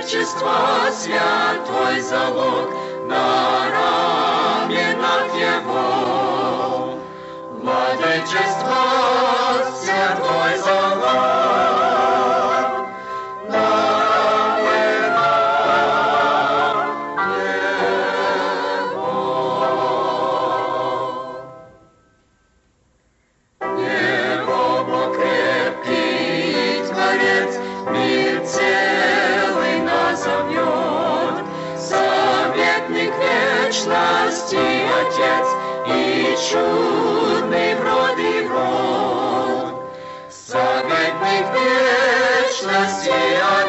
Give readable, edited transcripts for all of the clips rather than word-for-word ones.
владычества святой залог на раменах его. Владычество святой залог на раменах его. Его Бог крепкий Творец, мир целый назовет, советник вечности Отец и чудный в род и в род. Советник вечности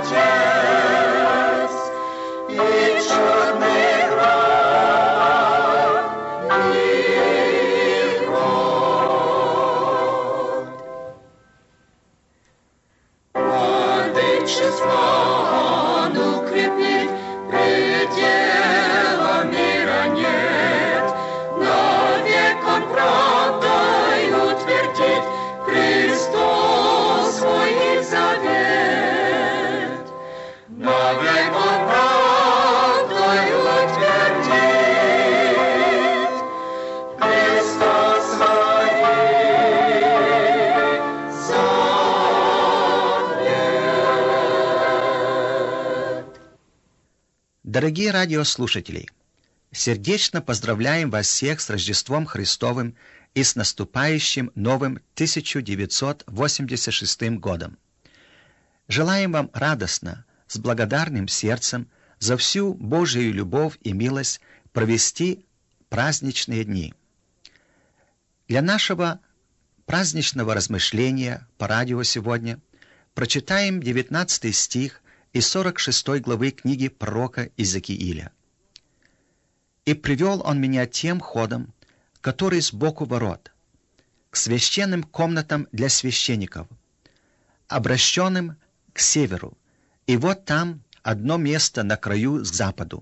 Отец и чудный в род и в род. Владычество Он укрепит, предела мира нет. Навек Он правдой утвердит Христос свой завет. Навек Он правдой утвердит Христос свой завет. Дорогие радиослушатели, сердечно поздравляем вас всех с Рождеством Христовым и с наступающим новым 1986 годом. Желаем вам радостно, с благодарным сердцем за всю Божию любовь и милость провести праздничные дни. Для нашего праздничного размышления по радио сегодня прочитаем 19 стих из 46 главы книги пророка Иезекииля. «И привел он меня тем ходом, который сбоку ворот, к священным комнатам для священников, обращенным к северу, и вот там одно место на краю к западу».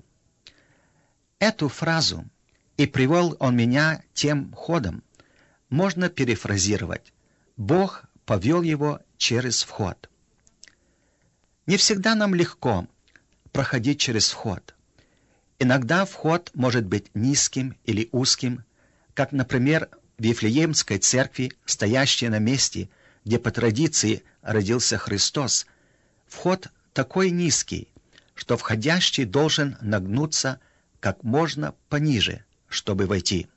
Эту фразу «и привел он меня тем ходом» можно перефразировать: Бог повел его через вход. Не всегда нам легко проходить через вход. Иногда вход может быть низким или узким, как, например, в Вифлеемской церкви, стоящей на месте, где по традиции родился Христос. Вход такой низкий, что входящий должен нагнуться как можно пониже, чтобы войти.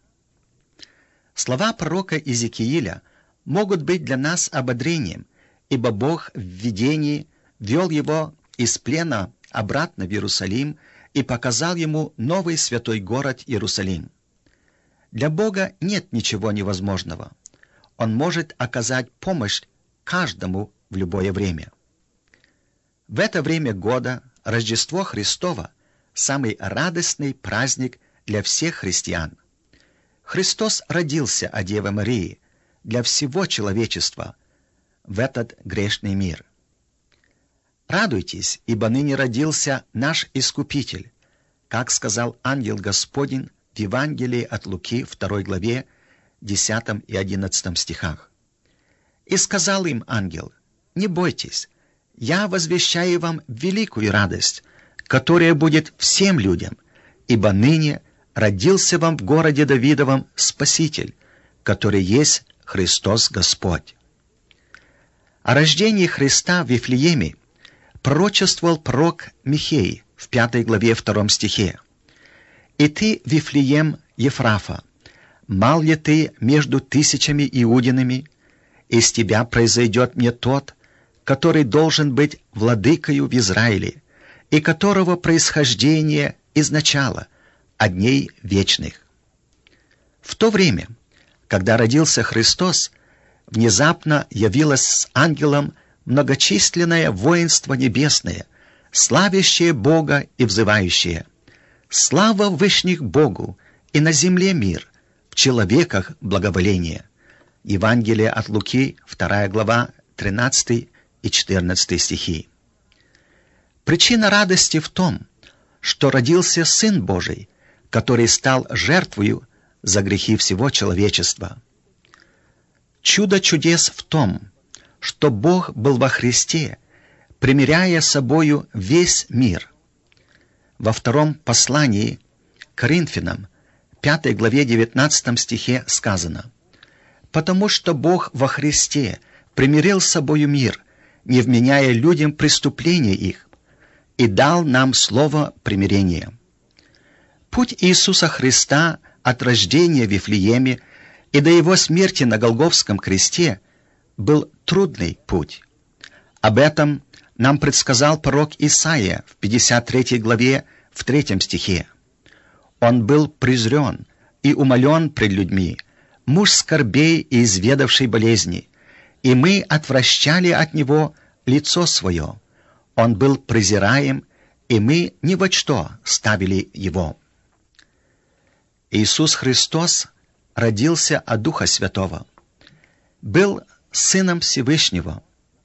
Слова пророка Иезекииля могут быть для нас ободрением, ибо Бог в видении вел его из плена обратно в Иерусалим и показал ему новый святой город Иерусалим. Для Бога нет ничего невозможного. Он может оказать помощь каждому в любое время. В это время года Рождество Христово – самый радостный праздник для всех христиан. Христос родился от Девы Марии для всего человечества в этот грешный мир. Радуйтесь, ибо ныне родился наш Искупитель, как сказал ангел Господень в Евангелии от Луки, 2 главе, 10 и 11 стихах. «И сказал им ангел: не бойтесь, я возвещаю вам великую радость, которая будет всем людям, ибо ныне родился вам в городе Давидовом Спаситель, который есть Христос Господь». О рождении Христа в Вифлееме пророчествовал пророк Михей в 5 главе 2 стихе. «И ты, Вифлеем Ефрафа, мал ли ты между тысячами иудинами? Из тебя произойдет мне тот, который должен быть владыкою в Израиле, и которого происхождение изначало, от дней вечных». В то время, когда родился Христос, внезапно явилось с ангелом многочисленное воинство небесное, славящее Бога и взывающее: «Слава вышних Богу, и на земле мир, в человеках благоволение». Евангелие от Луки, 2 глава, 13 и 14 стихи. Причина радости в том, что родился Сын Божий, который стал жертвою за грехи всего человечества. Чудо чудес в том, что Бог был во Христе, примиряя собою весь мир. Во втором послании к Коринфянам, 5 главе 19 стихе сказано: «Потому что Бог во Христе примирил с собою мир, не вменяя людям преступления их, и дал нам слово примирения». Путь Иисуса Христа от рождения в Вифлееме и до Его смерти на Голгофском кресте был трудный путь. Об этом нам предсказал пророк Исаия в 53 главе в 3 стихе. «Он был презрен и умолен пред людьми, муж скорбей и изведавший болезни, и мы отвращали от Него лицо Свое. Он был презираем, и мы ни во что ставили Его». Иисус Христос родился от Духа Святого, был Сыном Всевышнего.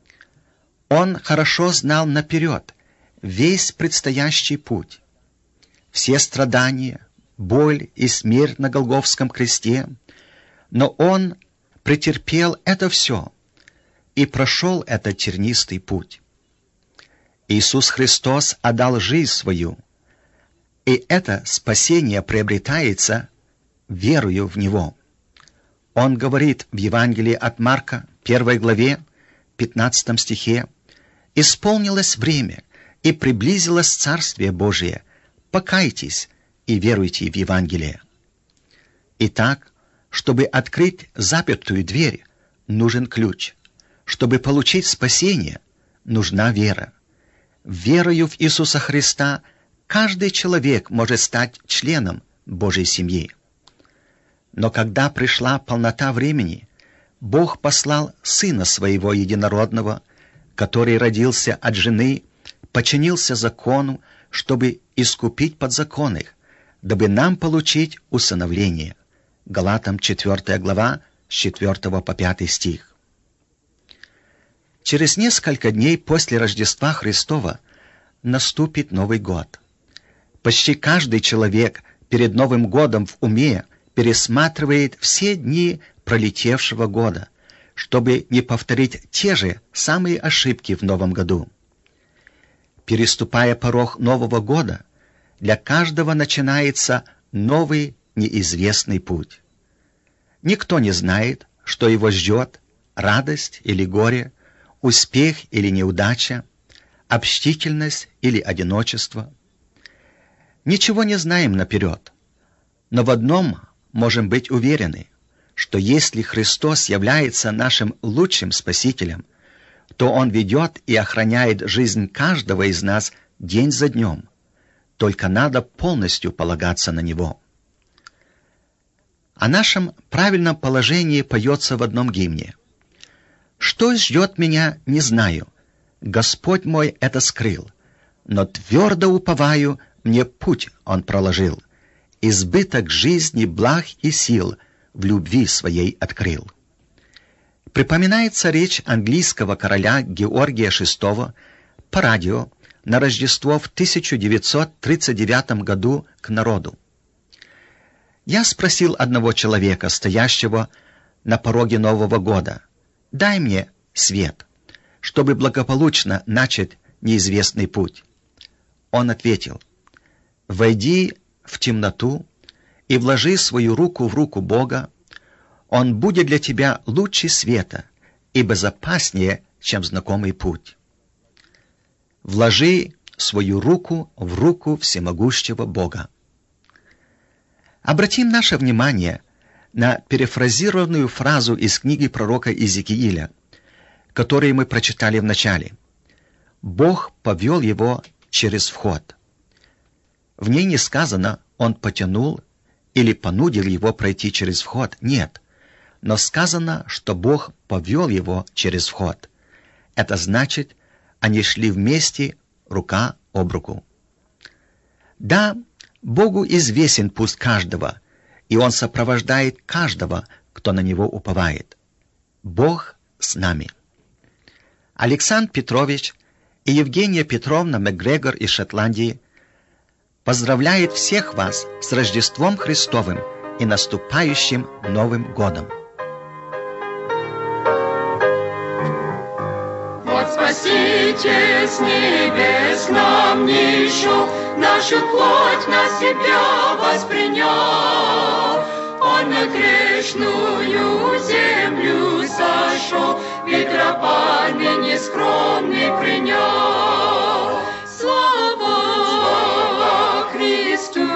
Он хорошо знал наперед весь предстоящий путь, все страдания, боль и смерть на Голгофском кресте, но Он претерпел это все и прошел этот тернистый путь. Иисус Христос отдал жизнь свою, и это спасение приобретается верою в Него. Он говорит в Евангелии от Марка, 1 главе, 15 стихе: «Исполнилось время, и приблизилось Царствие Божие. Покайтесь и веруйте в Евангелие». Итак, чтобы открыть запертую дверь, нужен ключ. Чтобы получить спасение, нужна вера. Верою в Иисуса Христа каждый человек может стать членом Божьей семьи. Но когда пришла полнота времени, Бог послал Сына Своего Единородного, который родился от жены, подчинился закону, чтобы искупить подзаконных, дабы нам получить усыновление. Галатам 4 глава, с 4 по 5 стих. Через несколько дней после Рождества Христова наступит Новый год. Почти каждый человек перед Новым годом в уме пересматривает все дни пролетевшего года, чтобы не повторить те же самые ошибки в Новом году. Переступая порог Нового года, для каждого начинается новый неизвестный путь. Никто не знает, что его ждет: радость или горе, успех или неудача, общительность или одиночество. Ничего не знаем наперед, но в одном можем быть уверены, что если Христос является нашим лучшим Спасителем, то Он ведет и охраняет жизнь каждого из нас день за днем. Только надо полностью полагаться на Него. О нашем правильном положении поется в одном гимне: «Что ждет меня, не знаю, Господь мой это скрыл, но твердо уповаю, мне путь Он проложил, избыток жизни, благ и сил в любви своей открыл». Припоминается речь английского короля Георгия VI по радио на Рождество в 1939 году к народу. Я спросил одного человека, стоящего на пороге Нового года: «Дай мне свет, чтобы благополучно начать неизвестный путь». Он ответил: «Войди в темноту и вложи свою руку в руку Бога, Он будет для тебя лучше света и безопаснее, чем знакомый путь». Вложи свою руку в руку всемогущего Бога. Обратим наше внимание на перефразированную фразу из книги пророка Иезекииля, которую мы прочитали в начале. «Бог повел его через вход». В ней не сказано «он потянул» или понудил его пройти через вход. Нет. Но сказано, что Бог повел его через вход. Это значит, они шли вместе, рука об руку. Да, Богу известен путь каждого, и Он сопровождает каждого, кто на Него уповает. Бог с нами. Александр Петрович и Евгения Петровна Макгрегор из Шотландии поздравляет всех вас с Рождеством Христовым и наступающим Новым годом. Господь Спаситель с небес нам нищу, нашу плоть на себя воспринял. Он на грешную землю сошел, ведь раба ныне скромный принял. Слава Христу!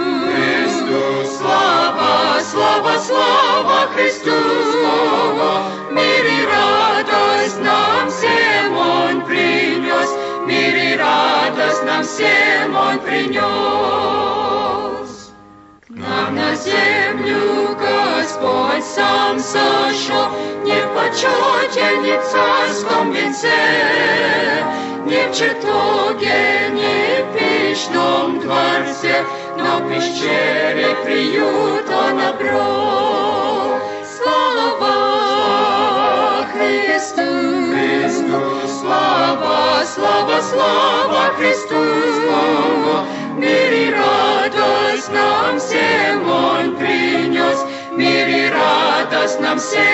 Слава, слава, слава Христу! Мир и радость нам всем Он принес, мир и радость нам всем Он принес. К нам на землю Господь сам сошел, не в почете, не в царском венце, не в чертоге, не в печном дворце, но в пещере приют Он обрел. Слава Христу! Слава, слава, слава Христу! Мир и радость нам всем Он принес, мир и радость нам всем